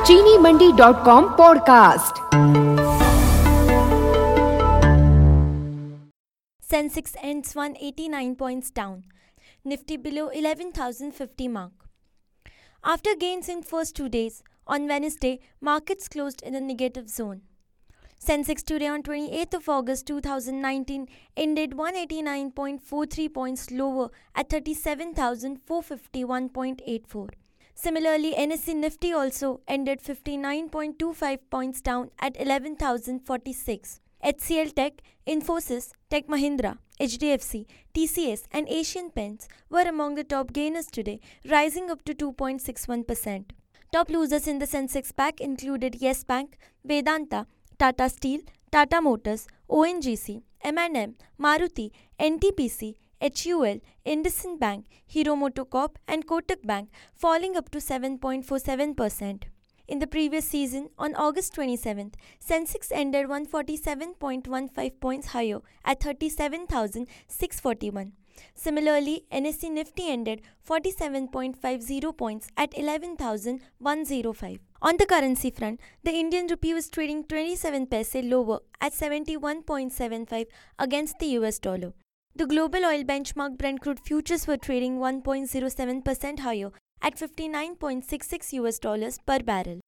चीनीमंडी.com podcast. Sensex ends 189 points down. Nifty below 11,050 mark. After gains in first 2 days, on Wednesday, markets closed in a negative zone. Sensex today on 28th of August 2019 ended 189.43 points lower at 37,451.84. Similarly, NSE Nifty also ended 59.25 points down at 11,046. HCL Tech, Infosys, Tech Mahindra, HDFC, TCS and Asian Paints were among the top gainers today, rising up to 2.61%. Top losers in the Sensex pack included Yes Bank, Vedanta, Tata Steel, Tata Motors, ONGC, M&M, Maruti, NTPC, HUL, IndusInd Bank, Hero MotoCorp and Kotak Bank, falling up to 7.47%. In the previous season, on August 27th, Sensex ended 147.15 points higher at 37,641. Similarly, NSE Nifty ended 47.50 points at 11,105. On the currency front, the Indian rupee was trading 27 paise lower at 71.75 against the US dollar. The global oil benchmark Brent crude futures were trading 1.07% higher at $59.66 per barrel.